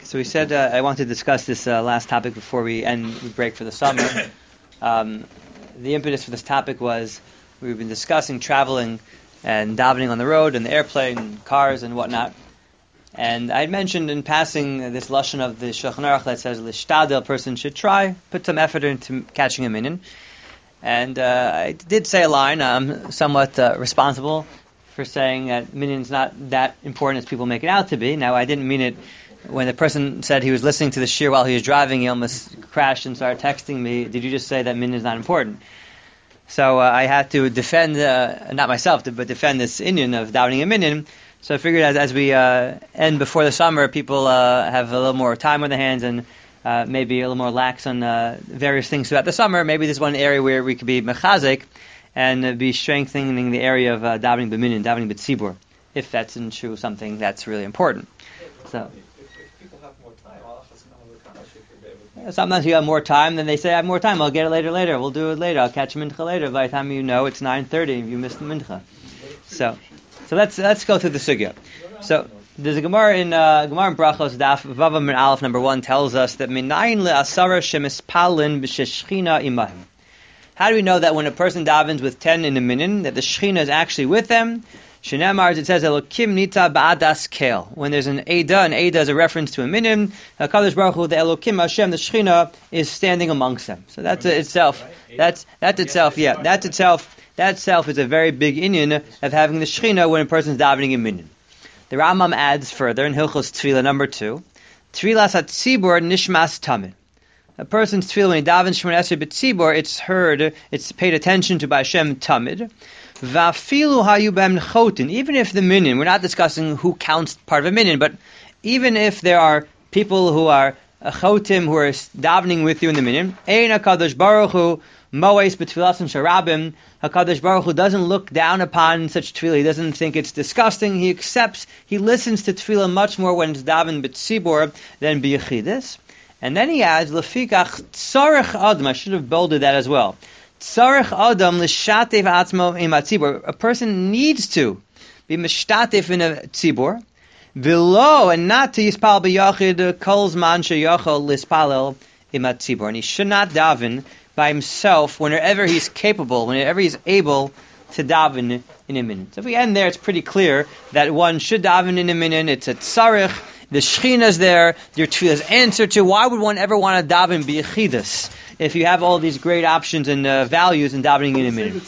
So we said I want to discuss this last topic before we break for the summer. The impetus for this topic was we've been discussing traveling and davening on the road and the airplane, cars and whatnot. And I had mentioned in passing this lashon of the Shulchan Aruch that says l'shtadel, a person should try, put some effort into catching a minyan. And I did say a line. I'm somewhat responsible for saying that minyan's not that important as people make it out to be. Now, I didn't mean it when the person said he was listening to the shir while he was driving. He almost crashed and started texting me, did you just say that minyan is not important? So I had to defend, not myself, but defend this inyan of davening a minyan. So I figured as we end before the summer, people have a little more time on their hands and maybe a little more lax on various things throughout the summer. Maybe this is one area where we could be mechazik and be strengthening the area of davening b'minyan, davening b'tzibur, if that's in true something that's really important. So if people have more time, sometimes you have more time, then they say, I have more time, I'll get it later, we'll do it later, I'll catch a mincha later. By the time you know it's 9:30, you missed the mincha. So let's go through the sugya. So there's a Gemara in Brachos, Daf Vav Min Aleph number 1 tells us that Minayin le'asara shemispalin b'sheshchina imahim. How do we know that when a person davens with 10 in a minyan, that the Shechina is actually with them? Shenemar, it says, Elokim nita ba'adas kel. When there's an Eidah is a reference to a minyan, HaKadosh Baruch Hu, the Elokim Hashem, the Shechina, is standing amongst them. So that itself is a very big inyan of having the Shechina when a person's davening in minyan. The Rambam adds further in Hilchos Tefillah number 2, Tfilas HaTzibur nishmas tamid. A person's tefillah when he davens Shemona Esrei b'tzibur, it's heard, it's paid attention to by Hashem tamid. Va'afilu hayu b'hem chotin. Even if the minyan, we're not discussing who counts part of a minyan, but even if there are people who are chotim who are davening with you in the minyan, ein HaKadosh Baruch Hu moes b'tfilasim sharabim. HaKadosh Baruch Hu doesn't look down upon such tefillah. He doesn't think it's disgusting. He accepts, he listens to tefillah much more when it's daven b'tzibur than b'yechidus. And then he adds, Lefikach tzarech adam. I should have bolded that as well. Tzarech adam l'shatev atzmo im hatzibur. A person needs to be mishtatev in a tzibur. V'lo, and not to yispal b'yachid kol zman sheyachol lispalel im hatzibur. And he should not daven by himself whenever he's capable, whenever he's able to daven in a minyan. So if we end there, it's pretty clear that one should daven in a minyan. It's a tzarech. The Shechina is there, your tefillah is answered to. Why would one ever want to daven b'yechidus if you have all these great options and values in davening in a minyan?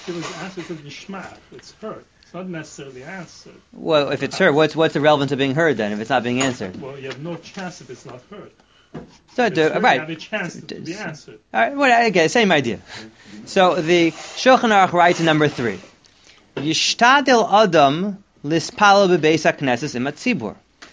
It's heard. It's not necessarily answered. Well, if it's heard, what's the relevance of being heard then, if it's not being answered? Well, you have no chance if it's not heard. So right. You have a chance to be answered. All right, well, okay, same idea. So the Shulchan Aruch writes in number 3, Yishtadel Adam lispalo b'beis hakneses im hatzibur.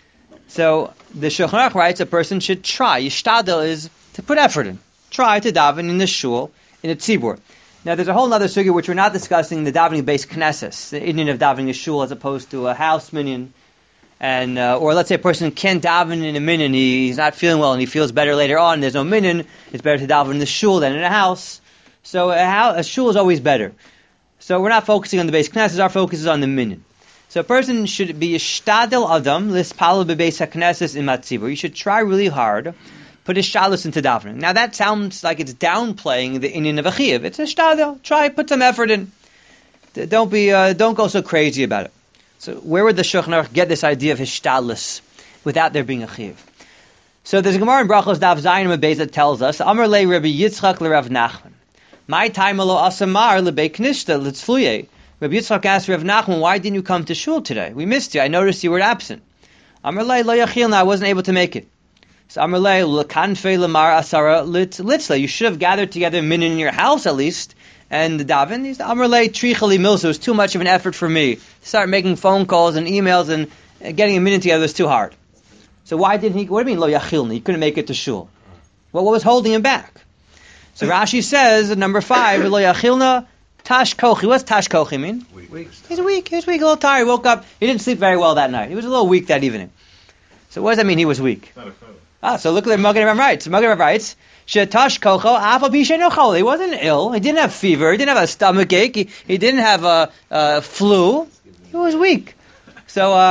So the Shulchan Aruch writes a person should try. Yishtadel is to put effort in. Try to daven in the shul, in a tzibur. Now there's a whole other sugya which we're not discussing, the davening based knesses, the inyan of davening a shul as opposed to a house minyan. And or let's say a person can't daven in a minyan, he's not feeling well and he feels better later on, there's no minyan, it's better to daven in the shul than in a house. So a shul is always better. So we're not focusing on the base knesses, our focus is on the minyan. So a person should be yishtadel adam lispalo bebeis hakneses im hatzibur. You should try really hard, put a shalus into davening. Now that sounds like it's downplaying the inyan of a chiyuv. It's a shtadel. Try, put some effort in. Don't go so crazy about it. So where would the Shulchan Aruch get this idea of hishtadlus without there being a chiyuv? So there's a Gemara in Brachos Daf Zayin Mebez that tells us, Amar le Rabbi Yitzchak le Rav Nachman, my time alo asamar lebei knishta litzfluye. Rabbi Yitzchak asked Rav Nachman, why didn't you come to shul today? We missed you. I noticed you were absent. Amar le lo yachilna, I wasn't able to make it. So Amar le lekanfe lemar asara litzla. You should have gathered together minyan in your house at least and daven. He said, Amar le trichali milsa. It was too much of an effort for me. Start making phone calls and emails and getting a minyan together was too hard. So why didn't he? What do you mean lo yachilna? He couldn't make it to shul. Well, what was holding him back? So Rashi says, number 5, lo yachilna. Tash kochi. What's tash kochi mean? Weak. He's weak. He was weak, a little tired. He woke up. He didn't sleep very well that night. He was a little weak that evening. So what does that mean? He was weak. So look at the Magen Avraham writes. Magen Avraham writes, Shetash kocho afal b'sheino chol. He wasn't ill. He didn't have fever. He didn't have a stomach ache. He didn't have a flu. He was weak. So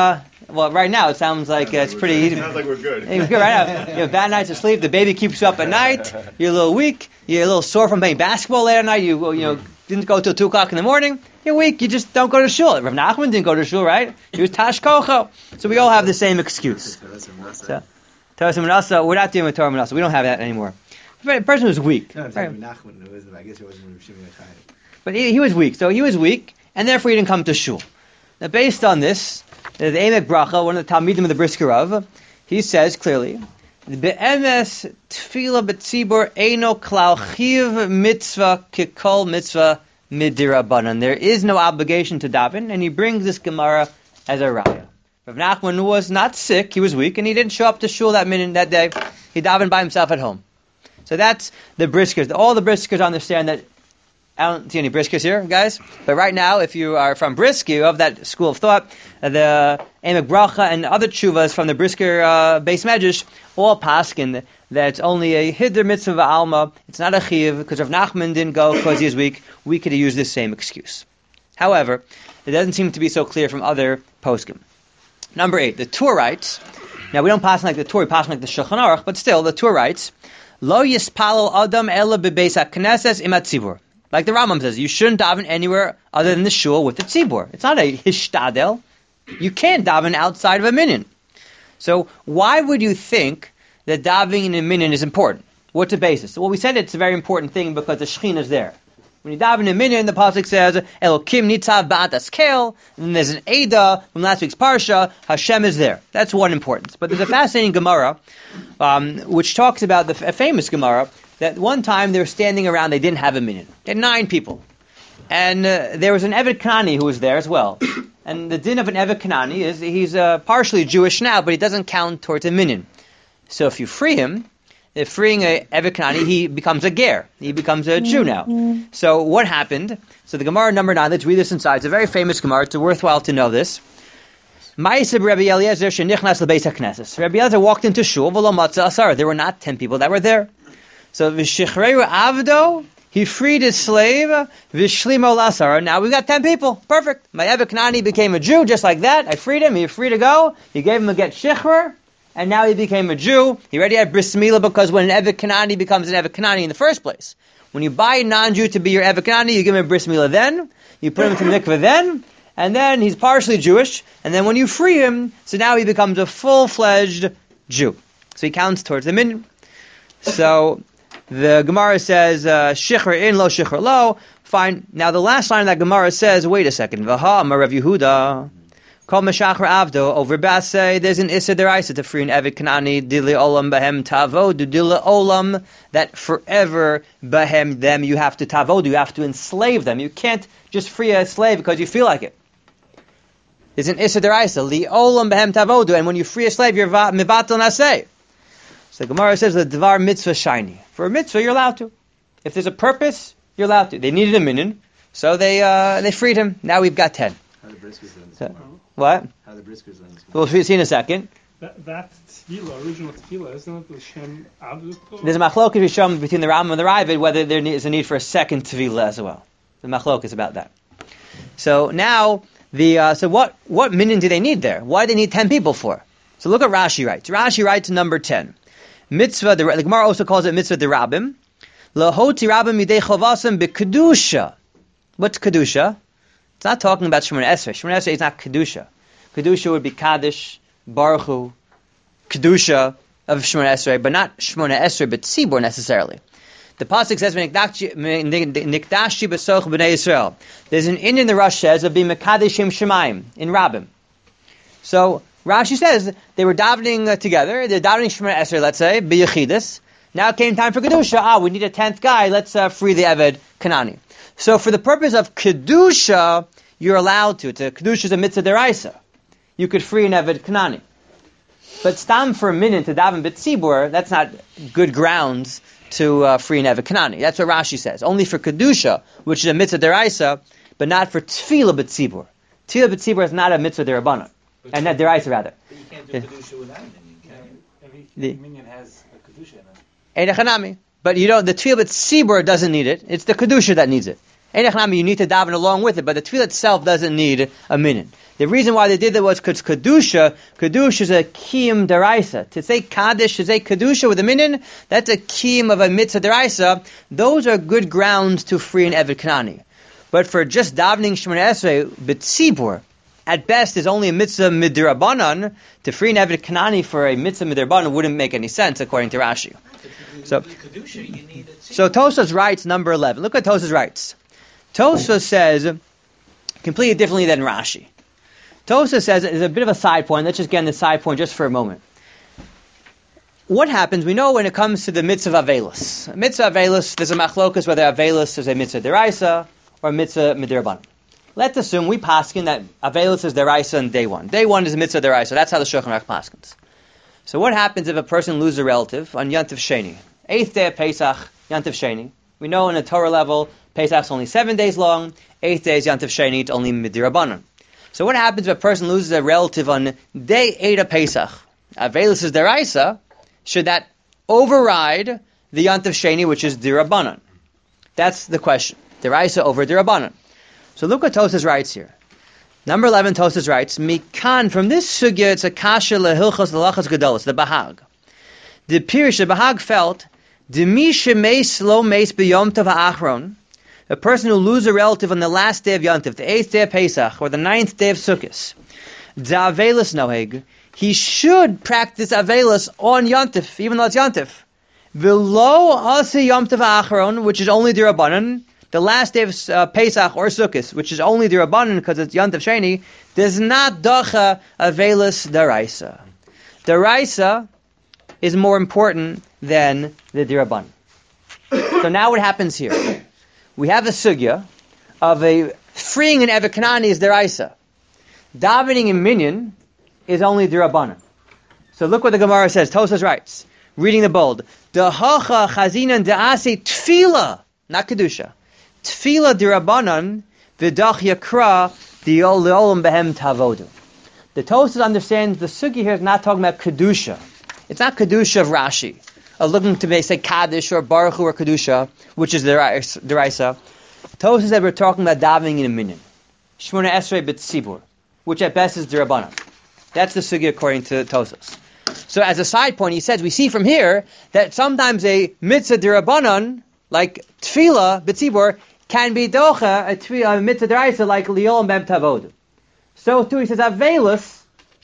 Well, right now it sounds like it's pretty easy. Sounds like we're good. It's good right now. You have bad nights of sleep. The baby keeps you up at night. You're a little weak. You're a little sore from playing basketball late at night. You didn't go till 2 o'clock in the morning. You're weak. You just don't go to shul. Rav Nachman didn't go to shul, right? He was Tash Kocho. So we all have the same excuse. So, Torah Menasa, we're not dealing with Torah Menasa. We don't have that anymore. A person who's weak. No, it's Rav Nachman. I guess it wasn't Rav Shimon HaChayim. But he was weak. So he was weak, and therefore he didn't come to shul. Now, based on this, the Emek Bracha, one of the Talmidim of the Brisker Rav, he says clearly, Be'emes tefillah b'tzibur eino klal chiv mitzvah kikol mitzvah midirabanan. There is no obligation to daven, and he brings this Gemara as a raya. Rav Nachman was not sick, he was weak, and he didn't show up to shul that day. He davened by himself at home. So that's the Briskers. All the Briskers understand that. I don't see any Briskers here, guys. But right now, if you are from Brisker, you have that school of thought, the Emek Bracha and other tshuvas from the Brisker base medrash, all paskin that it's only a hiddur mitzvah alma. It's not a chiv, because Rav Nachman didn't go because he was weak. We could have used the same excuse. However, it doesn't seem to be so clear from other poskim. Number 8, the Tur writes, now we don't pass like the Tur, we pass like the Shulchan Aruch, but still, the Tur writes, Lo yispalel adam ela bebeis hakneses im hatzibur. Like the Rambam says, you shouldn't daven anywhere other than the shul with the tzibur. It's not a hishtadel. You can't daven outside of a minyan. So why would you think that davening in a minyan is important? What's the basis? Well, we said it's a very important thing because the Shekhinah is there. When you daven in a minyan, the pasuk says, Elokim nitzav ba'atas kel, and there's an Eidah from last week's parsha, Hashem is there. That's one importance. But there's a fascinating Gemara, which talks about a famous Gemara, that one time they were standing around, they didn't have a minyan. They had 9 people. And there was an Eved Kanani who was there as well. And the din of an Eved Kanani is he's partially Jewish now, but he doesn't count towards a minyan. So if you free him, if freeing a Eved Kanani, he becomes a ger. He becomes a Jew now. So what happened? So the Gemara number 9, let's read this inside. It's a very famous Gemara. It's worthwhile to know this. Ma'aseh Rabbi Eliezer shenichnas lebeis hakneses. Rabbi Eliezer walked into shul, v'lo matzah asar. There were not 10 people that were there. So v'shichreu avdo, he freed his slave, v'shlimo lasar. Now we've got 10 people. Perfect. My Eved Kanani became a Jew just like that. I freed him. He was free to go. He gave him a get shichrer, and now he became a Jew. He already had bris milah, because when an Eved Kanani becomes an Eved Kanani in the first place, when you buy a non-Jew to be your Eved Kanani, you give him a bris milah then, you put him into the mikveh then, and then he's partially Jewish, and then when you free him, so now he becomes a full-fledged Jew. So he counts towards the minyan. So the Gemara says, Shichar in, lo shichar lo. Fine. Now the last line of that Gemara says, wait a second. V'ha amar Rav Yehuda. Kol meshachar avdo. Over Basay, there's an Issa deraisa to free an Eved Kanani. Dili olam behem tavodu. Dili olam. That forever behem them you have to tavodu. You have to enslave them. You can't just free a slave because you feel like it. There's an Issa deraisa. Li olam behem tavodu. And when you free a slave, you're mivatel naseh. So the Gemara says the Dvar mitzvah shiny. For a mitzvah, you're allowed to. If there's a purpose, you're allowed to. They needed a minyan, so they freed him. Now we've got 10. How the Briskers learn this? So, what? How the Briskers learn this? We'll see in a second. That tefillah, original tefillah, isn't it L'Shem Avdus? There's a machlokes Rishon between the Rambam and the Ravid whether there is a need for a second tefillah as well. The machlokes is about that. So now, so what minyan do they need there? Why do they need 10 people for? So look at Rashi writes. Rashi writes number 10. Mitzvah, the Gemara also calls it mitzvah derabim. Lahoti rabim yidei chavasim bekedusha. What's kedusha? It's not talking about Shemona Esrei. Shemona Esrei is not kedusha. Kedusha would be kaddish, baruch hu, kedusha of Shemona Esrei, but not Shemona Esrei, but tzibur necessarily. The pasuk says, "Nikdashi b'soch b'nei Yisrael." There's an in the Rush says of being mekadeshim shemaim in Rabim. So Rashi says they were davening together. They're davening Shemona Esrei, let's say, b'yechidus. Now it came time for kedusha. We need a 10th guy. Let's free the Eved Kanani. So for the purpose of kedusha, you're allowed to. Kedusha is a mitzvah deraisa. You could free an Eved Kanani. But stam for a minute to daven b'tzibur, that's not good grounds to free an Eved Kanani. That's what Rashi says. Only for kedusha, which is a mitzvah deraisa, but not for tefillah b'tzibur. Tefillah b'tzibur is not a mitzvah derabbanan. And not deraisa rather. But you can't do kedusha without a minyan, can you? Every minyan has a kedusha in it. But you don't. The tefillah b'tzibur doesn't need it. It's the kedusha that needs it. Ein Echnami, you need to daven along with it, but the tefillah itself doesn't need a minyan. The reason why they did that was because Kedusha is a kiyum deraisa. To say Kaddish, to say Kedusha with a minyan, that's a kiyum of a mitzvah deraisa. Those are good grounds to free an Eved Kanani. But for just davening Shemoneh Esrei, B'tzibur, at best is only a mitzvah midirabanan. To free an Eved Kanani for a mitzvah midirabanan wouldn't make any sense according to Rashi. So Tosfos writes number 11. Look what Tosfos writes. Tosfos says completely differently than Rashi. Tosfos says, there's a bit of a side point. Let's just get in the side point just for a moment. What happens, we know when it comes to the mitzvah Avelis. Mitzvah Avelis, there's a machlokas whether Avelis is a mitzvah deraisa or a mitzvah midirabanan. Let's assume we paskin that Avelis is deraisa on day one. Day one is a mitzvah deraisa. That's how the Shulchan Aruch paskins. So what happens if a person loses a relative on Yontif Sheni? 8th day of Pesach, Yontif Sheni. We know in a Torah level, Pesach's only 7 days long. 8th day is Yontif Sheni, it's only midirabanan. So what happens if a person loses a relative on day 8 of Pesach? Avelis is deraisa. Should that override the Yontif Sheni, which is dirabanan? That's the question. Deraisa over dirabanan. So look what Tosfos writes here. Number 11, Tosfos writes, Mikan, from this sugya, it's a kasha lehilchos l'lachas gedolos, the Bahag. The Pirish, the Bahag felt, Demi shemeis lo meis b'yom tov ha'achron, a person who loses a relative on the last day of Yontif, the 8th day of Pesach, or the 9th day of Sukkot, Avelis noheg, he should practice Avelis on Yontif, even though it's Yontif. V'lo asi Yom Tov ha'achron, which is only dirabanan, the last day of Pesach or Sukkot, which is only dirabanan because it's Yontif Sheni, does not dacha Avelis deraisa. Deraisa is more important than the dirabanan. So now what happens here? We have a sugya of a freeing an Eved Kanani is deraisa. Davening in minyan is only dirabanan. So look what the Gemara says. Tosfos writes, reading the bold, Dehacha chazinan de'ase tefila, not kedusha. Tefila dirabanan v'dach yakra le'olam behem tavodu. The Tosfos understands the sugya here is not talking about kedusha. It's not kedusha of Rashi. Looking to say Kaddish or Baruch Hu or Kedusha, which is deraisa. Tosfos said we're talking about davening in a minyan. Shemoneh Esrei b'tzibur, which at best is derabanan. That's the sugya according to Tosfos. So as a side point, he says, we see from here that sometimes a mitzvah derabanan, like tefillah b'tzibur, can be docha, a mitzvah deraisa, like liol mem tavod. So too, he says, Avelis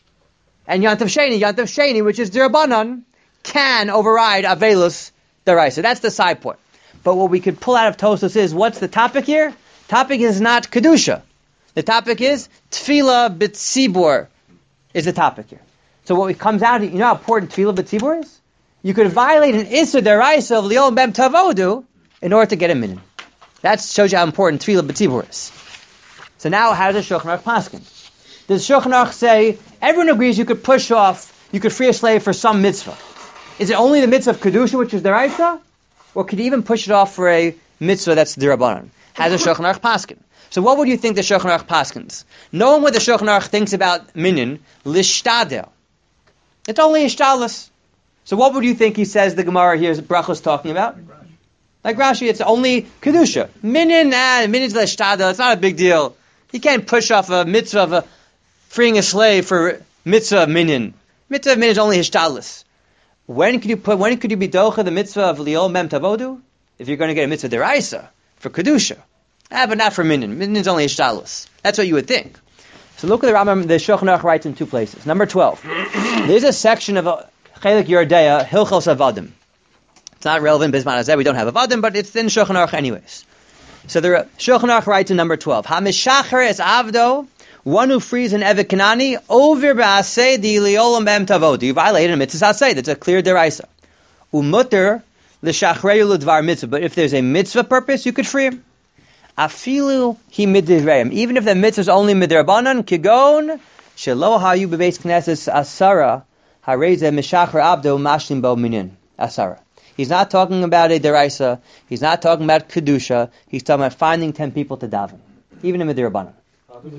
and Yontif Sheni, which is derabanan, can override Avelis deraisa. That's the side point. But what we could pull out of Tosfos is, what's the topic here? Topic is not Kedusha. The topic is Tefillah b'tzibur is the topic here. So what comes out, you know how important Tefillah b'tzibur is? You could violate an Isser deraisa of Liol Mem Tavodu in order to get a minyan. That shows you how important Tefillah b'tzibur is. So now, how does Shulchan Aruch paskin? Does Shulchan Aruch say, everyone agrees you could push off, you could free a slave for some mitzvah? Is it only the mitzvah of Kedusha, which is deraisa? Or could you even push it off for a mitzvah that's dirabanan? How does Shulchan Aruch paskin? So what would you think the Shulchan Aruch paskins? Knowing what the Shulchan Aruch thinks about minyan, lishtadel. It's only ishtalis. So what would you think he says the Gemara here is Brachos talking about? Like Rashi, it's only Kedusha. Minyan's lishtadel, it's not a big deal. You can't push off a mitzvah of freeing a slave for mitzvah of minyan. Mitzvah of minyan is only ishtalis. When could you be docha the mitzvah of liol mem tavodu? If you're going to get a mitzvah deraisa for kedusha, but not for minyan. Minyan's only ishtalus. That's what you would think. So look at the Rambam. The Shulchan Aruch writes in 2 places. Number 12. There's a section of Chelik Yordeya Hilchos Avadim. It's not relevant Bisman Hazeh. We don't have Avadim, but it's in Shulchan Aruch anyways. So the Shulchan Aruch writes in number 12. Hamishacher es avdo. One who frees an Eved Kanani over ba'aseh di liolam b'em tavod. You violated a mitzvah aseh. That's a clear deraisa. Umutter l'shachreyu l'dvar mitzvah. But if there's a mitzvah purpose, you could free him. Afilu hi midivrayim. Even if the mitzvah is only midrabanan, kigon shelo hayu bebeis knesses asara hareze mishacher abdo mashlim bo minyan asara. He's not talking about a deraisa. He's not talking about kedusha. He's talking about finding 10 people to daven, even in midrabanan. But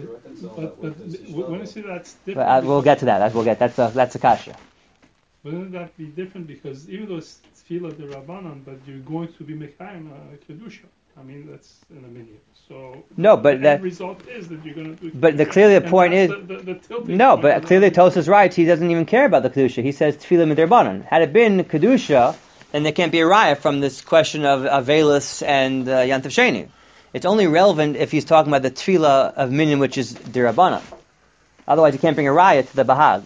when you say that's different, we'll get to that. That's a kasha. Wouldn't that be different because even though it's tefillah the rabbanon, but you're going to be mekayim kedusha? I mean, that's in a minyan. So No, but the that- end result is that you're going to. But clearly the point is the tilting no. point But of clearly the- Tosas writes he doesn't even care about the kedusha. He says tefillah midrabanan. Had it been kedusha, then there can't be a raya from this question of Avelis and Yantav Sheni. It's only relevant if he's talking about the tefillah of minyan, which is dirabanan. Otherwise, you can't bring a raya to the bahag.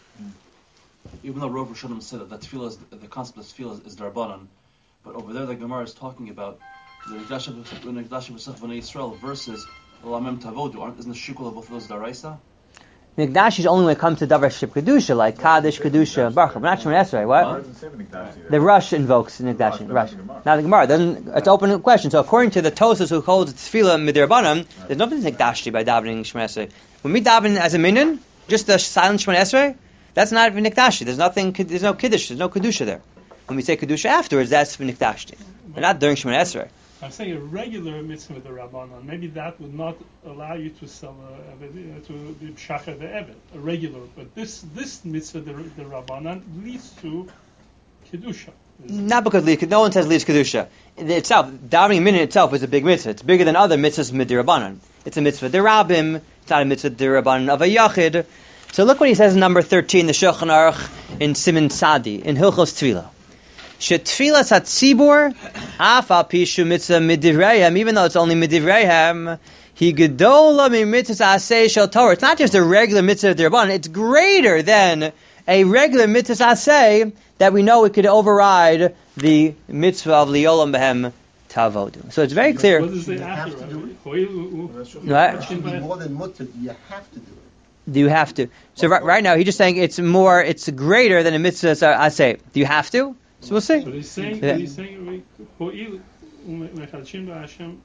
Even though Rav Rishonim said that tefillah is, the concept of tefillah is darbanan, but over there the Gemara is talking about the Nigdash V'Sech V'nei Yisrael versus Lamem Tavodu. Isn't the shikul of both of those daraisa? Mikdash is only when it comes to davar ship kedusha, like Kaddish, kedusha, baruch. But not Shemon Esrei. What? The Rush invokes Mikdash. Rush. Now the Gemara doesn't. It's open question. So according to the Tosas who holds tefillah midrabanan, there's nothing Mikdashi by davening Shemon Esrei. When we daven as a minyan, just the silent Shemon Esrei, that's not Mikdashi. There's nothing. There's no kiddush. There's no kedusha there. When we say kedusha afterwards, that's Mikdashi. But not during Shemon Esrei. I'm saying a regular mitzvah with the Rabbanon. Maybe that would not allow you to sell to be shacher the evet, a regular. But this mitzvah, the Rabbanon, leads to kedusha. Not because no one says leaves kedusha. Itself, davening minyan itself is a big mitzvah. It's bigger than other mitzvahs midrabanan. It's a mitzvah derabim. It's not a mitzvah derabanan of a yachid. So look what he says in number 13, the Shulchan Aruch in Siman Sadi in Hilchos Tefillah. Shetfilas hatzibur afal pishu mitzvah midivrayim, even though it's only midivrayim, he gedola mi mitzvah asay shel Torah. It's not just a regular mitzvah derabbanan; it's greater than a regular mitzvah asay that we know it could override the mitzvah of liolam behem tavodu. So it's very clear. What does it have after? to do Right? It should be more than mutter. You have to do it. Do you have to? So right now he's just saying it's greater than a mitzvah asay. Do you have to? So we'll see. But he's saying, Yeah. ho'il umechadshim ba'Hashem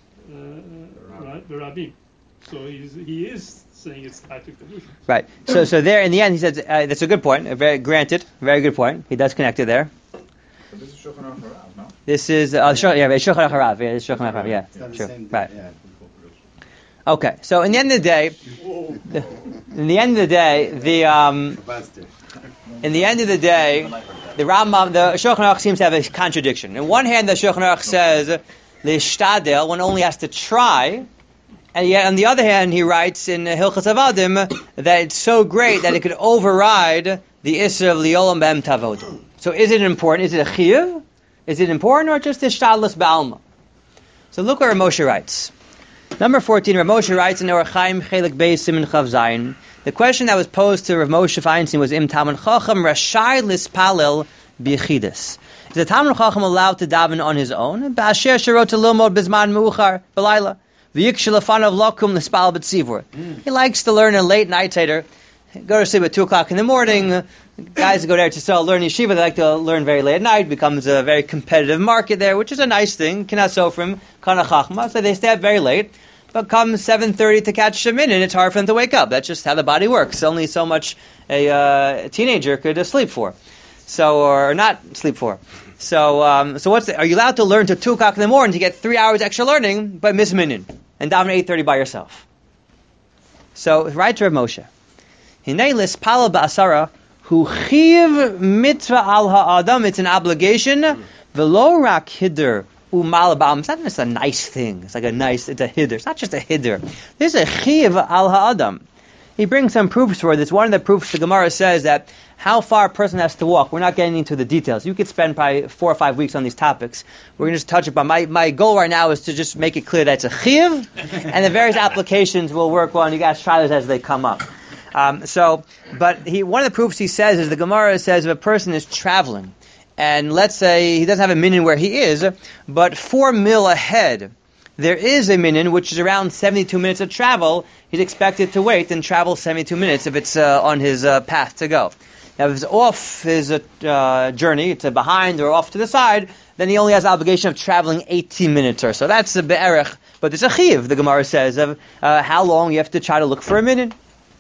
b'rabim. So he is saying it's tied to kedusha. Right. So there in the end he says that's a good point. Granted, very good point. He does connect it there. But this is Shulchan Aruch Harav, no? This is Shulchan Aruch Harav. Yeah, it's Shulchan Aruch Harav. Yeah, It's not the sure. same. Right. Yeah. Okay. So in the end of the day, in the end of the day, the Rambam, the Shulchan Aruch seems to have a contradiction. On one hand, the Shulchan Aruch says l'shtadel, one only has to try, and yet on the other hand, he writes in Hilchos Avadim that it's so great that it could override the Isra of liolam behem tavodu. So is it important? Is it a chiyuv? Is it important or just a shtadlus ba'alma? So look what Rav Moshe writes. Number 14, Rav Moshe writes in Orach Chaim Chelik Beis Siman Chav Zayin. The question that was posed to Rav Moshe Feinstein was Im Talmud Chacham Rashai Lispalel B'Yechidus. Is the Talmud Chacham allowed to daven on his own? Ba'asher Sherot Lilmod Bizman Meuchar B'Layla V'Yikshel Lefanav Lakum Lispal B'Tzivur. He likes to learn a late night Seder. Go to sleep at 2 o'clock in the morning. Guys who go there to learn yeshiva, they like to learn very late at night. Becomes a very competitive market there, which is a nice thing. Cannot sofrim, kana chachma. So they stay up very late. But come 7:30 to catch Shemin, and it's hard for them to wake up. That's just how the body works. Only so much a teenager could sleep for. So, or not sleep for. So are you allowed to learn till 2 o'clock in the morning to get 3 hours extra learning, but miss minyan and daven at 8:30 by yourself? So, right to Rav Moshe. Hinei lispala ba'asara hu chiv mitzvah al ha'adam. It's an obligation. V'lo rak hider u'mal ba'am. It's not just a nice thing. It's a hider. It's not just a hider. This is a chiv al ha'adam. He brings some proofs for this. One of the proofs, the Gemara says that how far a person has to walk. We're not getting into the details. You could spend probably 4 or 5 weeks on these topics. We're going to just touch upon. My goal right now is to just make it clear that it's a chiv, and the various applications will work well, and you guys try those as they come up. One of the proofs he says is the Gemara says if a person is traveling, and let's say he doesn't have a minyan where he is, but 4 mil ahead, there is a minyan which is around 72 minutes of travel. He's expected to wait and travel 72 minutes if it's on his path to go. Now, if it's off his journey, it's behind or off to the side, then he only has the obligation of traveling 18 minutes or so. That's a be'erech, but it's a chiv, the Gemara says, of how long you have to try to look for a minyan.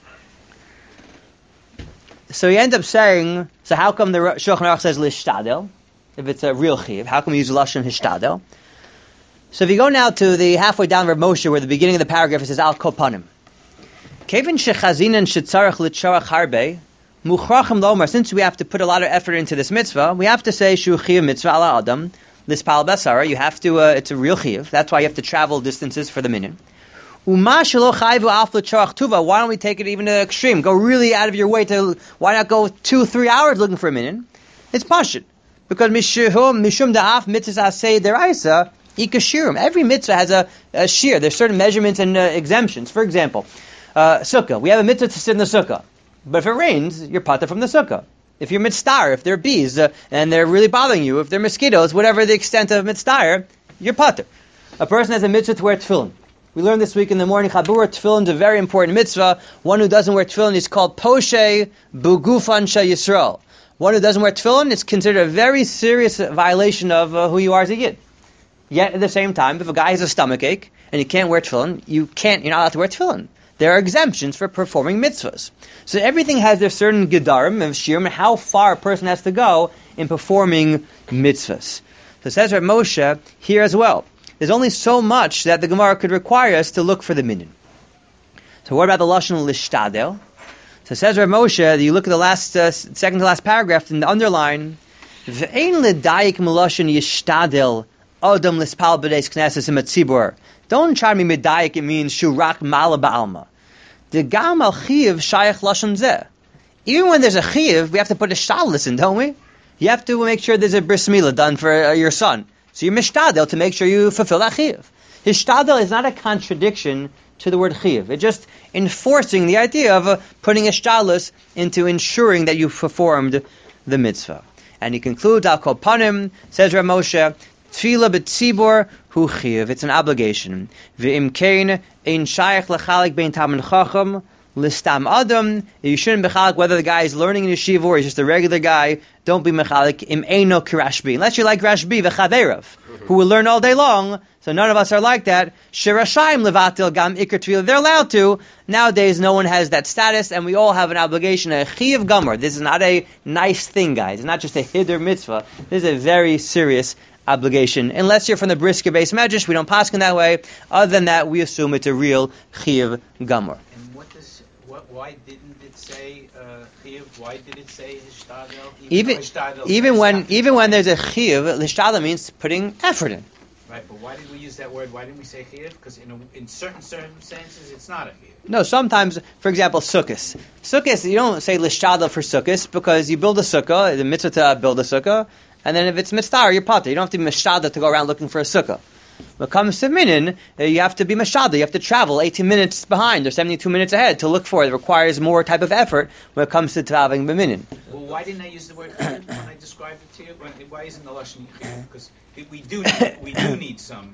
So you end up saying, so how come the Shulchan Aruch says lishtadel, if it's a real chiv? How come we use lashon hishtadel? So if you go now to the halfway down Rav Moshe, where the beginning of the paragraph it says al kopanim. Kevin shechazinan shetzarach litzarach harbe muchrachim lomer. Since we have to put a lot of effort into this mitzvah, we have to say shu chiv mitzvah ala adam lispal basara. You have to. It's a real chiyuv. That's why you have to travel distances for the minyan. Why don't we take it even to the extreme? Go really out of your way to. Why not go 2-3 hours looking for a minyan? It's pashut because mishum da'af mitzvah asay deraisa ikashirim. Every mitzvah has a shear. There's certain measurements and exemptions. For example, sukkah. We have a mitzvah to sit in the sukkah, but if it rains, you're pater from the sukkah. If you're mitzvah, if there are bees and they're really bothering you, if they're mosquitoes, whatever the extent of mitzvah, you're pater. A person has a mitzvah to wear tefillin. We learned this week in the morning, Chabur tefillin is a very important mitzvah. One who doesn't wear tefillin is called Poshe Bugufan Shel Yisrael. One who doesn't wear tefillin is considered a very serious violation of who you are as a yid. Yet at the same time, if a guy has a stomach ache and he can't wear tefillin, you're not allowed to wear tefillin. There are exemptions for performing mitzvahs. So everything has their certain gedarim and shirim and how far a person has to go in performing mitzvahs. So says Rav Moshe here as well. There's only so much that the Gemara could require us to look for the minyan. So what about the lashon lishtadel? So says Rav Moshe, you look at the last second to last paragraph in the underline, ve'ein ledayik melashon yishtadel adam lispal b'deis knesses imatzibur. Don't try to be medayik. It means shurak mala ba'alma. The gam al chiv shayach lashon zeh. Even when there's a chiv, we have to put a shtalis in, don't we? You have to make sure there's a bris milah done for your son. So you're mishtadel to make sure you fulfill that chiyuv. Hishtadel is not a contradiction to the word chiyuv. It's just enforcing the idea of putting a shtalis into ensuring that you performed the mitzvah. And he concludes, al kol panim, says Rav Moshe, tefillah b'tzibur hu chiyuv. It's an obligation. V'im kein ein shayach lechalik bein talmid chacham listam adam. You shouldn't mechalik whether the guy is learning in yeshiva or he's just a regular guy. Don't be mechalik im eino kirashbi. Unless you're like Rashbi v'chaverav, who will learn all day long. So none of us are like that. Shirashayim levatil gam ikar tefillah. They're allowed to. Nowadays, no one has that status, and we all have an obligation, a chiyuv gomer. This is not a nice thing, guys. It's not just a hider mitzvah. This is a very serious obligation. Unless you're from the Brisker Beis Medrash, we don't paskin that way. Other than that, we assume it's a real chiyuv gomer. And why didn't it say chiyuv? Why did it say hishtadel? Even when there's a chiyuv, hishtadel means putting effort in. Right, but why did we use that word? Why didn't we say chiyuv? Because in certain circumstances, it's not a chiyuv. No, sometimes, for example, sukkahs. Sukkahs, you don't say lishtadel for sukkahs because you build a sukkah, the mitzvah to build a sukkah, and then if it's mitzvah, you're pater. You don't have to be mishtadel to go around looking for a sukkah. When it comes to minyan, you have to be mashada. You have to travel 18 minutes behind or 72 minutes ahead to look for it. It requires more type of effort when it comes to traveling the minyan. Well, why didn't I use the word chiyuv when I described it to you? Why isn't the lashon chiyuv? Because we do need some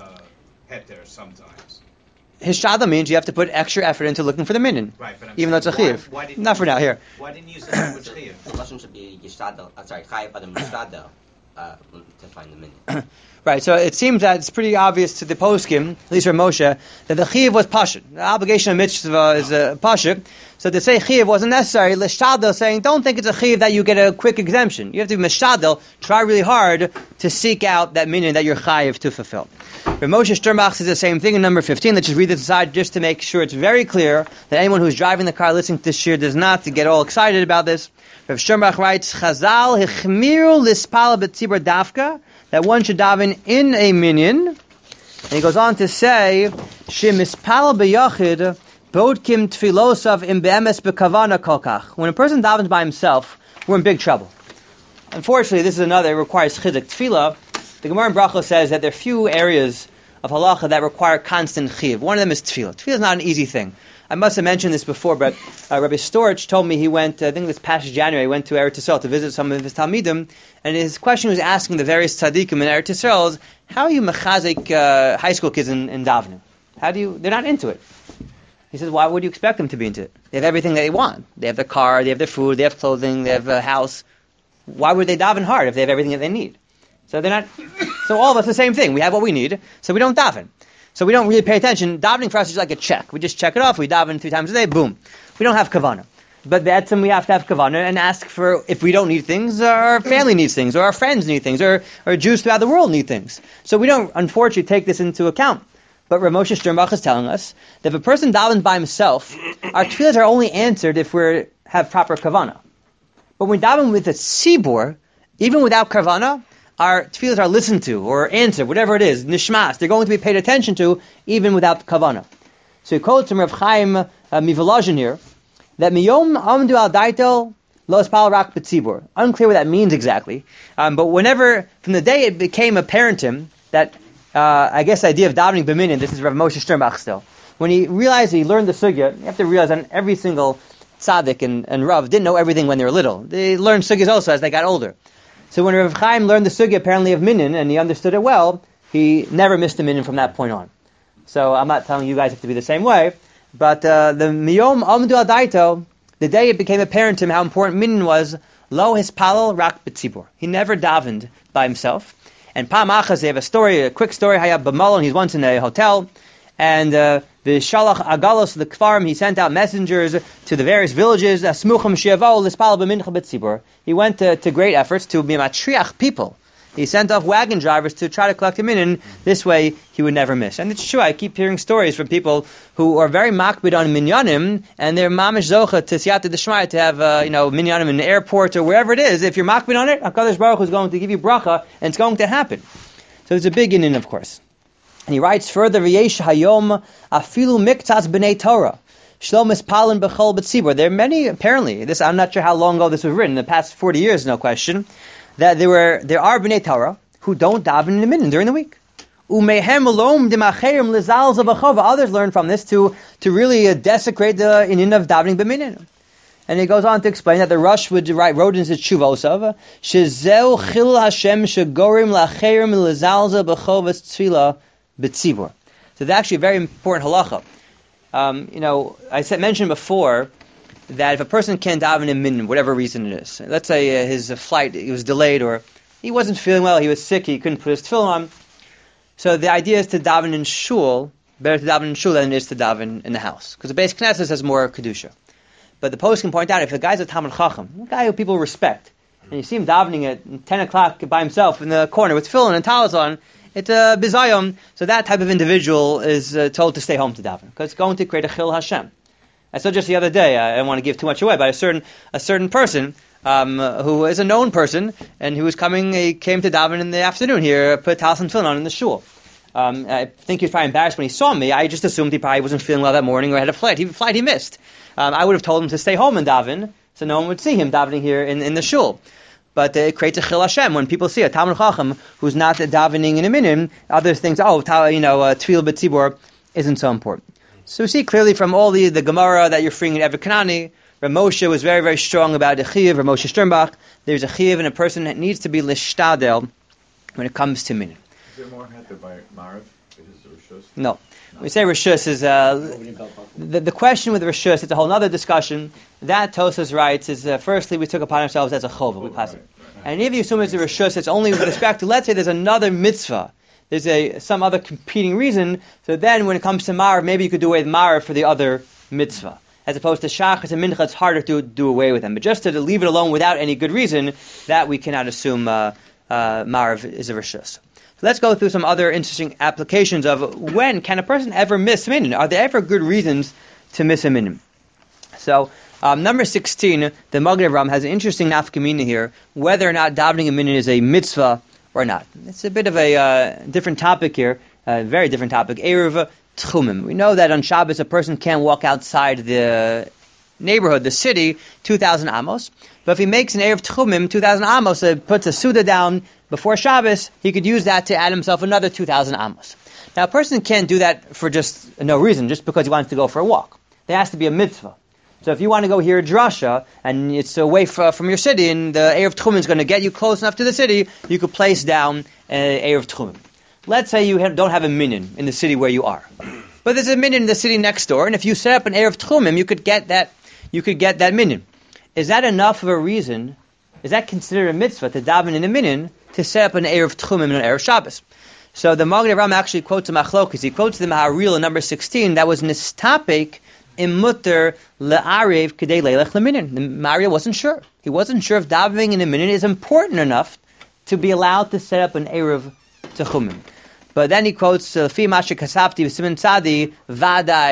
heter sometimes. Hishada means you have to put extra effort into looking for the minyan. Right, but even though it's a chiyuv. Not for now. Here. Why didn't you use the word chiyuv? The lashon should be yishtadel. Chayav adam yishtadel to find the minyan. Right, so it seems that it's pretty obvious to the poskim, at least for Moshe, that the chiyuv was pashut. The obligation of mitzvah is pashut. So to say chiyuv wasn't necessary, l'shtadel saying, don't think it's a chiyuv that you get a quick exemption. You have to be mishtadel, try really hard to seek out that minyan that you're chayiv to fulfill. Rav Moshe Sternbach says the same thing in number 15. Let's just read this aside just to make sure it's very clear that anyone who's driving the car listening to this shir does not to get all excited about this. Rav Sternbach writes, Chazal hichmiru lispala b'tzibur dafka, that one should daven in a minyan. And he goes on to say, Shemispal b'yachid bodkim tfilosav im be'emes b'kavana kolkach. When a person davens by himself, we're in big trouble. Unfortunately, this is another, it requires chizik. Tefillah, the Gemara in Bracha says that there are few areas of halacha that require constant chiv. One of them is tefillah. Tefillah is not an easy thing. I must have mentioned this before, but Rabbi Storch told me he went, I think this past January, he went to Eretz Yisrael to visit some of his Talmidim, and his question was asking the various tzaddikim in Eretz Yisrael is, how are you mechazik high school kids in davening? They're not into it. He says, why would you expect them to be into it? They have everything that they want. They have their car, they have their food, they have clothing, they have a house. Why would they daven hard if they have everything that they need? So they're not, so all of us the same thing. We have what we need, so we don't daven. So we don't really pay attention. Davening for us is like a check. We just check it off. We daven 3 times a day. Boom. We don't have kavanah. But that's when we have to have kavanah and ask for, if we don't need things, our family needs things, or our friends need things, or Jews throughout the world need things. So we don't, unfortunately, take this into account. But Rav Moshe Sternbach is telling us that if a person davens by himself, our tefillahs are only answered if we have proper kavanah. But when we daven with a tzibur, even without kavanah, our tefillas are listened to or answered, whatever it is, nishmas. They're going to be paid attention to even without kavanah. So he quotes from Rav Chaim Mivolozhin here that miyom amdu al daito lo espal rak b'tzibur. Unclear what that means exactly, but whenever from the day it became apparent to him that I guess the idea of davening b'minyan, this is Rav Moshe Sternbach still. When he realized he learned the sugya, you have to realize that every single tzaddik and Rav didn't know everything when they were little. They learned sugyas also as they got older. So when Rav Chaim learned the sugya apparently of minyan and he understood it well, he never missed a minyan from that point on. So I'm not telling you guys have to be the same way, but the miyom amdu al daito, the day it became apparent to him how important minyan was, lo hispalel rak b'tzibur. He never davened by himself. And Pam Achas, they have a quick story, Hayab B'malon, he's once in a hotel, and the Shalach Agalos, the Kfarim, he sent out messengers to the various villages, Smuchim Shiavol, Lispal B'mincha B'tzibur. He went to great efforts to be matriach people. He sent off wagon drivers to try to collect him in, and this way he would never miss. And it's true, I keep hearing stories from people who are very makbid on minyanim, and they're mamish zocha to siyata d'shmaya to have minyanim in the airport or wherever it is. If you're makbid on it, HaKadosh Baruch Hu is going to give you bracha, and it's going to happen. So it's a big inyan, of course. And he writes further, V'yesh hayom afilu miktas b'nei Torah. Shlomis Palin b'chol b'tzibur. There are many, apparently, this I'm not sure how long ago this was written, in the past 40 years, no question, that there are b'nei Torah who don't daven in the minyan during the week. Umehem alom d'macherim lizal zavachova. Others learn from this to really desecrate the inyan of davening b'minyan. And he goes on to explain that the Rush wrote in his Tshuvosav, Shezeu chil Hashem shegorim lacherim lizal zavachovas tefillah b'tzibur. So that's actually a very important halacha. I mentioned before that if a person can't daven in minyan, whatever reason it is, let's say his flight was delayed or he wasn't feeling well, he was sick, he couldn't put his tefillin on. So the idea is to daven in shul, better to daven in shul than it is to daven in the house. Because the Beis Knesset has more kedusha. But the post can point out, if the guy's a Talmid Chacham, a guy who people respect, and you see him davening at 10 o'clock by himself in the corner with tefillin and talis on, it's a bizayom. So that type of individual is told to stay home to daven, because it's going to create a chil Hashem. I saw just the other day, I don't want to give too much away, but a certain person who is a known person, and he came to daven in the afternoon here, put talis and tefillin on in the shul. I think he was probably embarrassed when he saw me. I just assumed he probably wasn't feeling well that morning or had a flight he missed. I would have told him to stay home and daven, so no one would see him davening here in the shul. But it creates a chil Hashem when people see a Talmid Chacham who's not davening in a minyan. Others think, tefillah b'tzibur isn't so important. So we see clearly from all the Gemara that you're freeing in Eved Kanani, Rav Moshe was very, very strong about the chiyuv. Rav Moshe Sternbach, there's a chiyuv and a person that needs to be lishtadel when it comes to minyan. Is there more heter by Marav? No. When we say Rishus is the question with Rishus, it's a whole other discussion. That Tosas writes is firstly we took upon ourselves as a chova, we pass it. And if you assume it's a Rishus, it's only with respect to, let's say there's another mitzvah, there's some other competing reason, so then when it comes to Marav, maybe you could do away with Marav for the other mitzvah. As opposed to Shachas and Mincha, it's harder to do away with them. But just to leave it alone without any good reason, that we cannot assume Marav is a Rishus. So let's go through some other interesting applications of when can a person ever miss minyan? Are there ever good reasons to miss a minyan? So number 16, the Magen Avraham has an interesting nafkamina here, whether or not davening a minyan is a mitzvah or not. It's a bit of a different topic here, a very different topic. Erev Tchumim. We know that on Shabbos a person can't walk outside the neighborhood, the city, 2,000 amos. But if he makes an Erev Tchumim, 2,000 amos, puts a Suda down before Shabbos, he could use that to add himself another 2,000 amos. Now a person can't do that for just no reason, just because he wants to go for a walk. There has to be a mitzvah. So if you want to go hear a drasha, and it's away from your city, and the Erev Tchumim is going to get you close enough to the city, you could place down an Erev Tchumim. Let's say you don't have a minyan in the city where you are. But there's a minyan in the city next door, and if you set up an Erev Tchumim, you could get that minyan. Is that enough of a reason? Is that considered a mitzvah to daven in a minyan to set up an Erev Tchumim and an Erev Shabbos? So the Magen Avraham actually quotes a machlokes. He quotes the Maharil in number 16 that was nistapek im mutter le'arev k'dei leilech leminyan. The Maharil wasn't sure. He wasn't sure if davening in a minyan is important enough to be allowed to set up an Erev Tchumim. But then he quotes Fi Masha Kasapti Siman Tzadi Vadai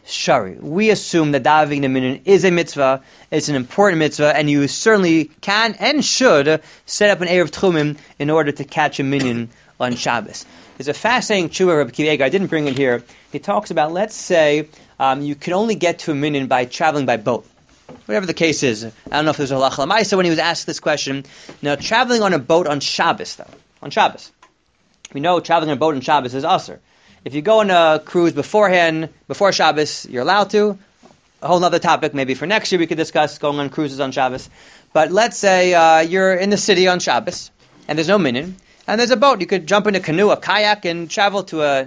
shari. We assume that davening the minyan is a mitzvah. It's an important mitzvah, and you certainly can and should set up an Erev Tchumim in order to catch a minyan on Shabbos. There's a fascinating tshuva Rabbi Akiva Eiger. I didn't bring it here. He talks about, let's say, you can only get to a minyan by traveling by boat. Whatever the case is. I don't know if there's a halacha l'maisa when he was asked this question. Now, traveling on a boat on Shabbos, though. On Shabbos. We know traveling on a boat on Shabbos is asur. If you go on a cruise beforehand, before Shabbos, you're allowed to. A whole other topic, maybe for next year we could discuss going on cruises on Shabbos. But let's say you're in the city on Shabbos, and there's no minyan, and there's a boat. You could jump in a canoe, a kayak, and travel to a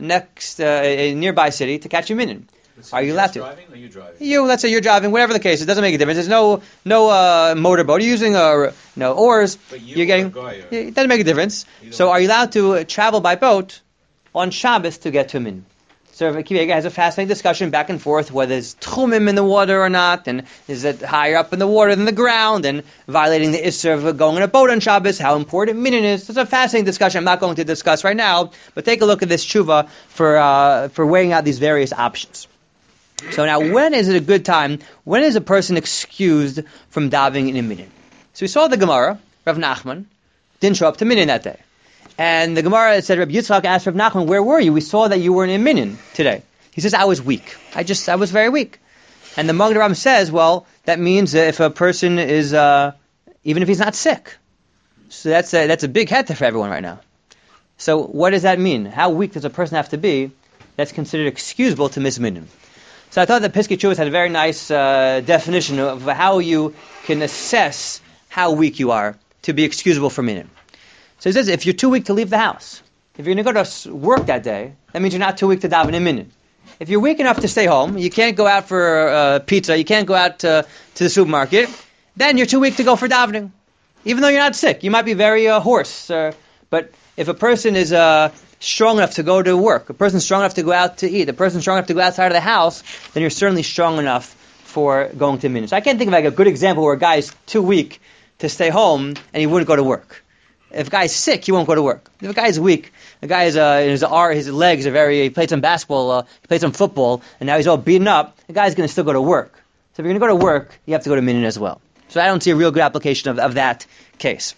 nearby city to catch a minyan. Are you allowed to? Driving or you driving? Let's say you're driving, whatever the case, it doesn't make a difference. There's no motorboat. You're using oars. But you're getting. It doesn't make a difference. So are you allowed to travel by boat on Shabbos to get to a minyan? So Akiva Eiger has a fascinating discussion back and forth whether there's tchumim in the water or not, and is it higher up in the water than the ground, and violating the issur of going on a boat on Shabbos, how important minyan is. It's a fascinating discussion I'm not going to discuss right now, but take a look at this tshuva for weighing out these various options. So now, when is it a good time? When is a person excused from davening in a minyan? So we saw the Gemara, Rav Nachman, didn't show up to minyan that day. And the Gemara said, Rav Yitzchak asked Rav Nachman, where were you? We saw that you were in a minyan today. He says, I was weak. I was very weak. And the Magen Avraham says, well, that means if a person is, even if he's not sick. So that's a big heter for everyone right now. So what does that mean? How weak does a person have to be that's considered excusable to miss minyan? So I thought that Piskei Teshuvos had a very nice definition of how you can assess how weak you are to be excusable for minyan. So he says, if you're too weak to leave the house, if you're going to go to work that day, that means you're not too weak to daven in minyan. If you're weak enough to stay home, you can't go out for pizza, you can't go out to the supermarket, then you're too weak to go for davening. Even though you're not sick, you might be very hoarse. But if a person is strong enough to go to work, a person's strong enough to go out to eat, a person's strong enough to go outside of the house, then you're certainly strong enough for going to minyan. So I can't think of like a good example where a guy's too weak to stay home and he wouldn't go to work. If a guy's sick, he won't go to work. If a guy's weak, the guy is his legs are he played some basketball, he played some football, and now he's all beaten up, the guy's going to still go to work. So if you're going to go to work, you have to go to minyan as well. So I don't see a real good application of that case.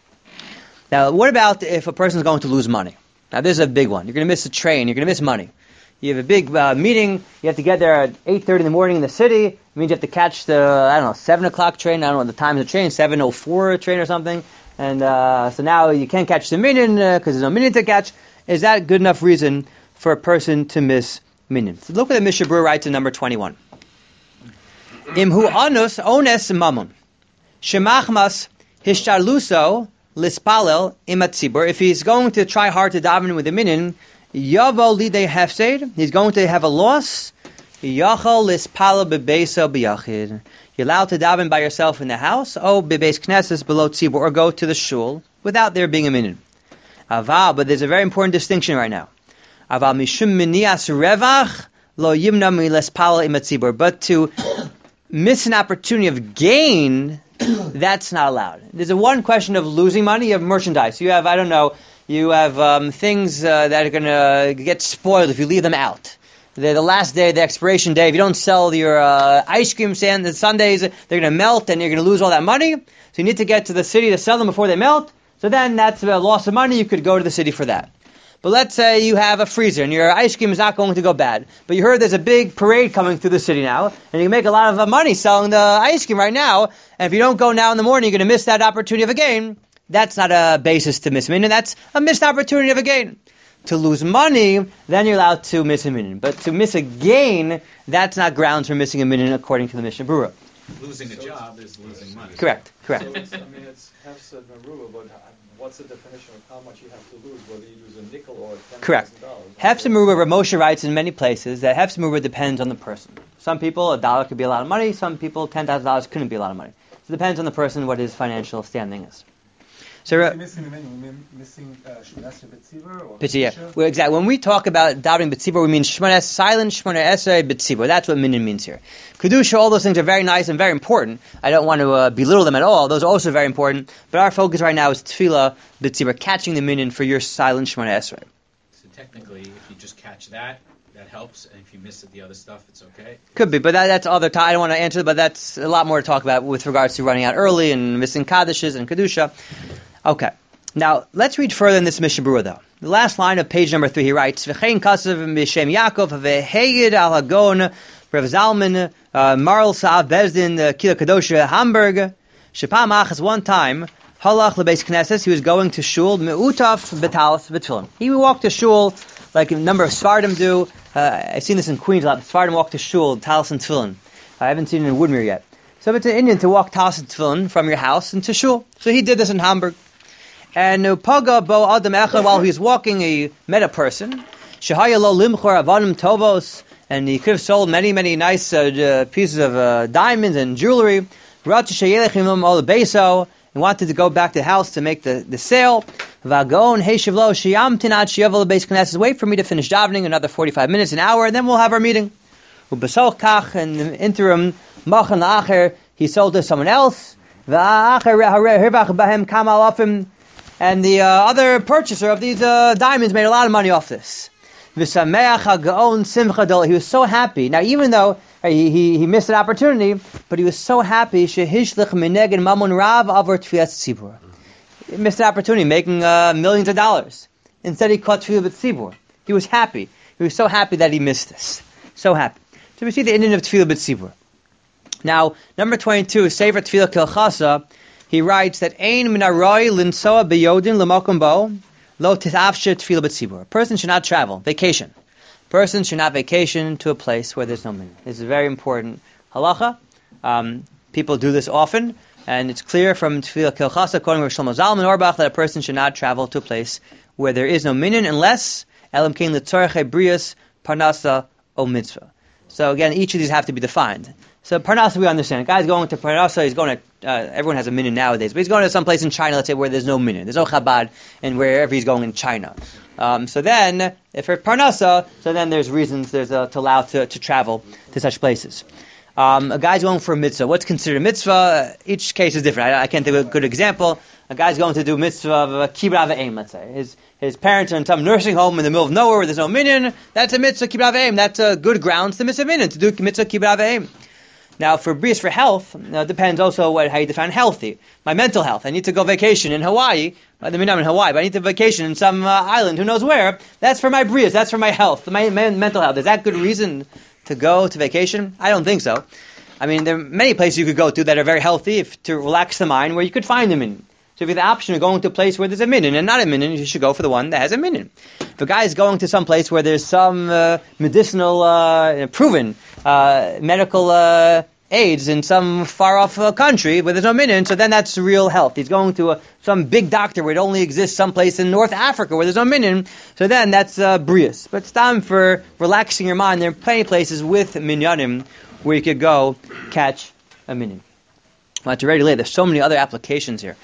Now, what about if a person's going to lose money? Now, this is a big one. You're going to miss a train. You're going to miss money. You have a big meeting. You have to get there at 8:30 in the morning in the city. It means you have to catch the, 7 o'clock train. I don't know what the time of the train, 7:04 train or something. And so now you can't catch the minyan because there's no minyan to catch. Is that good enough reason for a person to miss minyan? So look what the Mishnah Berurah writes in number 21. Imhu anus ones mamun. Shemachmas hishtarluso lispalel imatzibur. If he's going to try hard to daven with the minyan, yavo lidei hefsed, he's going to have a loss. Yachal lispalel bebeisa biyachid. You're allowed to daven by yourself in the house, bebeis knesses below tzibur, or go to the shul without there being a minyan. Aval, but there's a very important distinction right now. Aval mishum minias revach lo yimna milespalel imatzibur. But to miss an opportunity of gain, that's not allowed. There's a one question of losing money. You have merchandise. You have, things that are going to get spoiled if you leave them out. The last day, the expiration day, if you don't sell your ice cream stand, the sundaes, they're going to melt and you're going to lose all that money. So you need to get to the city to sell them before they melt. So then that's a loss of money. You could go to the city for that. But let's say you have a freezer and your ice cream is not going to go bad. But you heard there's a big parade coming through the city now, and you can make a lot of money selling the ice cream right now. And if you don't go now in the morning, you're going to miss that opportunity of a gain. That's not a basis to miss minyan. That's a missed opportunity of a gain. To lose money, then you're allowed to miss a minyan. But to miss a gain, that's not grounds for missing a minyan according to the Mishnah Berurah. Losing a job is losing money. Correct. So it's hefsed merubah, but what's the definition of how much you have to lose, whether you lose a nickel or $10,000? Correct. Hefsed merubah, Rav Moshe writes in many places that hefsed merubah depends on the person. Some people, $1 could be a lot of money. Some people, $10,000 couldn't be a lot of money. So it depends on the person what his financial standing is. So, missing Shmones B'tzibur or B'tzibur. Well, exactly. When we talk about davening B'tzibur, we mean Shmones, silent Shmones Esrei B'tzibur. That's what minyan means here. Kedusha, all those things are very nice and very important. I don't want to belittle them at all. Those are also very important. But our focus right now is Tefillah B'tzibur, catching the minyan for your silent Shmones Esrei. So technically, if you just catch that, that helps, and if you miss the other stuff, it's okay. Could be, but that's other time. I don't want to answer, but that's a lot more to talk about with regards to running out early and missing Kaddishes and Kedusha. Okay. Now, let's read further in this Mishnah Berurah, though. The last line of page number 3, he writes, V'chein kasav b'shem Yaakov, v'heged al hagon, Rav Zalman, Marl Sa'av Bezdin, Kila Kadosha, Hamburg, Shepam Achas, one time, Halach Lebeis Knesses, he was going to shul, Me'utaf betalis b'tfilin. He walked to shul like a number of Sfardim do. I've seen this in Queens a lot. Sfardim walk to shul, talis and tefillin. I haven't seen it in Woodmere yet. So it's an Indian to walk talis and tefillin from your house into shul. So he did this in Hamburg. And Paga Bo Adam Echad, while he was walking, he met a person. Shehaya Lo Limchor Avanim Tovos, and he could have sold many, many nice pieces of diamonds and jewelry. Brought to Sheyelechim Ol Beiso, and wanted to go back to the house to make the sale. Vagon Heishivlo Shiyamtin Ad Shiyavel Beis Knesses. Wait for me to finish davening another 45 minutes, an hour, and then we'll have our meeting. Ubasol Kach, in the interim, Machan La'acher, he sold to someone else. Va'acher Hirvach Bahem Kamal Afim. And the other purchaser of these diamonds made a lot of money off this. He was so happy. Now, even though he missed an opportunity, but he was so happy. He missed an opportunity, making millions of dollars. Instead, he caught Tefillah B'tzibur. He was happy. He was so happy that he missed this. So happy. So we see the Indian of Tefillah B'tzibur. Now, number 22, Sefer Tefillah Kilchasa. He writes that Ein min haroi linsoa beyodin l'makom bo lo titafshe tefillah b'tzibur. A person should not travel, vacation. A person should not vacation to a place where there's no minyan. This is a very important halacha. People do this often, and it's clear from Tefillah Kilchasa, according to Shlomo Zalman Auerbach, that a person should not travel to a place where there is no minyan unless elam kein l'tzorchei brias parnasa o mitzvah. So again, each of these have to be defined. So Parnasa, we understand. A guy's going to Parnasa, he's going to, everyone has a minyan nowadays, but he's going to some place in China, let's say, where there's no minyan. There's no Chabad, and wherever he's going in China. So then, if for Parnasa, so then there's reasons to allow to travel to such places. A guy's going for a mitzvah. What's considered a mitzvah? Each case is different. I can't think of a good example. A guy's going to do mitzvah of a kibbutz avim, let's say. His parents are in some nursing home in the middle of nowhere where there's no minyan. That's a mitzvah kibbutz avim. That's a good grounds to miss a minyan, to do mitzvah kibbutz avim. Now, for brias for health, it depends also how you define healthy. My mental health, I need to go vacation in Hawaii. I mean, I'm in Hawaii, but I need to vacation in some island, who knows where. That's for my brias, that's for my health, my mental health. Is that good reason to go to vacation? I don't think so. I mean, there are many places you could go to that are very healthy to relax the mind, where you could find them in. So if you have the option of going to a place where there's a minyan and not a minyan, you should go for the one that has a minyan. If a guy is going to some place where there's some medicinal, proven medical aids in some far-off country where there's no minyan, so then that's real health. He's going to some big doctor where it only exists someplace in North Africa where there's no minyan, so then that's brias. But it's time for relaxing your mind. There are plenty of places with minyanim where you could go catch a minyan. Well, it's already late. There's so many other applications here.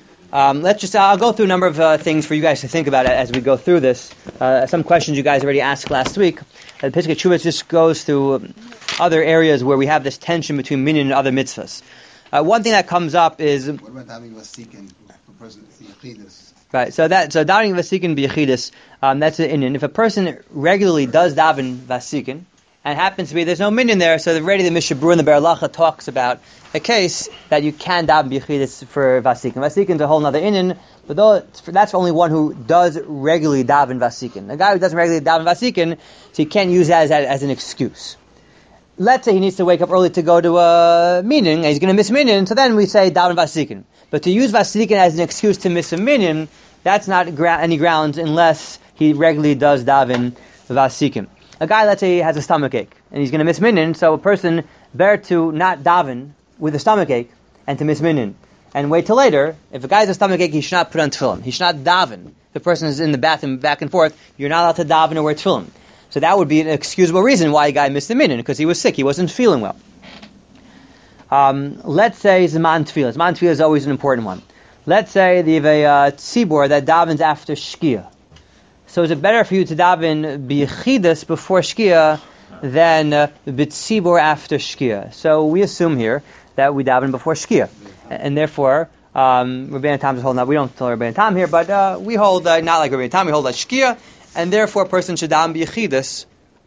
I'll go through a number of things for you guys to think about as we go through this. Some questions you guys already asked last week. The Pesach Teshuvah just goes through other areas where we have this tension between minyan and other mitzvahs. One thing that comes up is... What about having vasikin for person yechidus? Right, so davening vasikin b'yechidus, that's an inyan. If a person regularly does daven vasikin, and it happens to be there's no minyan there, so already the Mishnah Berurah and the Be'er Halacha talks about a case that you can daven b'yechidus for vasikin. Vasikin is a whole other inyan, but that's only one who does regularly daven vasikin. A guy who doesn't regularly daven vasikin, so he can't use that as an excuse. Let's say he needs to wake up early to go to a minyan, and he's going to miss minyan, so then we say daven vasikin. But to use vasikin as an excuse to miss a minyan, that's not any grounds unless he regularly does daven vasikin. A guy, let's say, has a stomach ache, and he's going to miss minyan, so a person better to not daven with a stomach ache and to miss minyan, and wait till later. If a guy has a stomach ache, he should not put on tefillin. He should not daven. If the person is in the bathroom back and forth, you're not allowed to daven or wear tefillin. So that would be an excusable reason why a guy missed the minyan, because he was sick, he wasn't feeling well. Let's say Zman Tefillah. Zman Tefillah is always an important one. Let's say you have a tzibur that davens after Shkia. So is it better for you to daven b'yechidus before Shkia than b'tzibur after Shkia? So we assume here that we daven before Shkia. And therefore, Rabbeinu Tam is holding up. We don't tell Rabbeinu Tam here, but we hold, not like Rabbeinu Tam, we hold like Shkia, and therefore a person should daven b'yechidus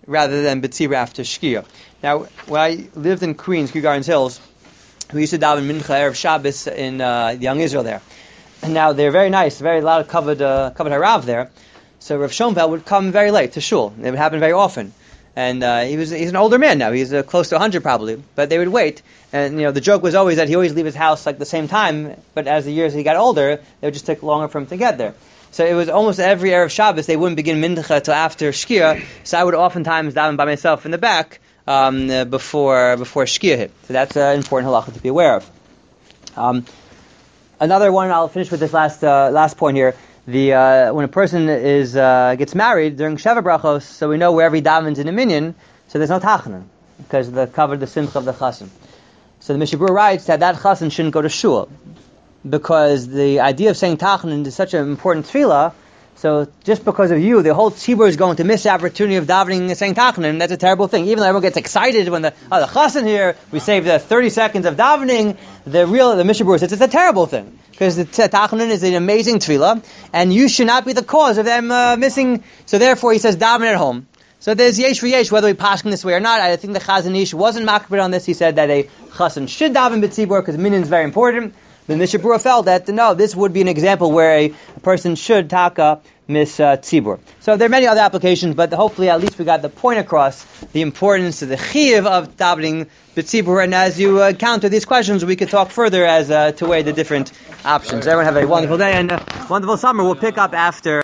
rather than B'tzibur after Shkia. Now, when I lived in Queens, Kew Gardens Hills, we used to daven Mincha Erev Shabbos in Young Israel there. And now they're very nice, very lot of covered harav there. So Rav Schoenfeld would come very late to shul. It would happen very often. And he's an older man now. He's close to 100 probably. But they would wait. And the joke was always that he always leave his house like the same time. But as the years he got older, it would just take longer for him to get there. So it was almost every Erev Shabbos they wouldn't begin Mincha till after Shkia. So I would oftentimes daven by myself in the back before Shkia hit. So that's an important halacha to be aware of. Another one, I'll finish with this last point here. When a person gets married during Sheva Brachos, so we know wherever he davens in a minyan, so there's no tachanun, because they covered the simcha of the chassan. So the Mishnah Berurah writes that chassan shouldn't go to shul, because the idea of saying tachanun is such an important tefillah. So just because of you, the whole tzibur is going to miss the opportunity of davening and saying tachanun. That's a terrible thing. Even though everyone gets excited when the chassan here, we saved 30 seconds of davening. The Mishnah Berurah says it's a terrible thing, because the tachanun is an amazing tefillah, and you should not be the cause of them missing. So therefore, he says daven at home. So there's yesh v'yesh whether we pass this way or not. I think the Chazon Ish wasn't makbid on this. He said that a chassan should daven b'tzibur because minyan is very important. The Mishnah Berurah felt that no, this would be an example where a person should taka miss tzibur. So there are many other applications, but hopefully at least we got the point across, the importance of the chiyuv of davening b'tzibur. And as you counter these questions, we could talk further as to weigh the different options. Everyone have a wonderful day and a wonderful summer. We'll pick up after